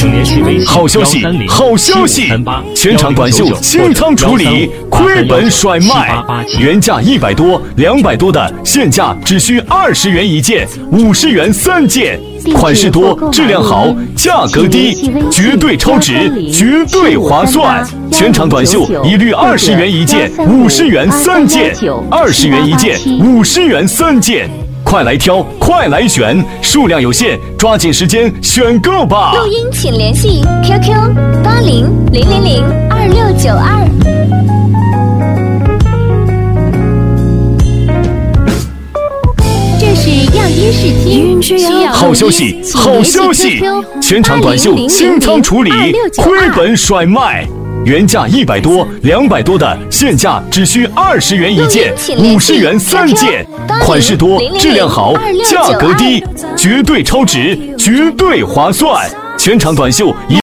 好消息，好消息！全场短袖清仓处理，亏本甩卖，原价100多、200多的，现价只需20元一件，50元3件。款式多，质量好，价格低，绝对超值，绝对划算。全场短袖一律20元一件，50元3件，20元一件，50元3件。快来挑，快来选，数量有限，抓紧时间选购吧！ 录音请联系 QQ8000002692。这是样音试听，需要好消息，好消息！全场短袖清仓处理，亏本甩卖。原价100多、200多的，现价只需20元一件，50元3件。款式多，质量好，价格低，绝对超值，绝对划算。全场短袖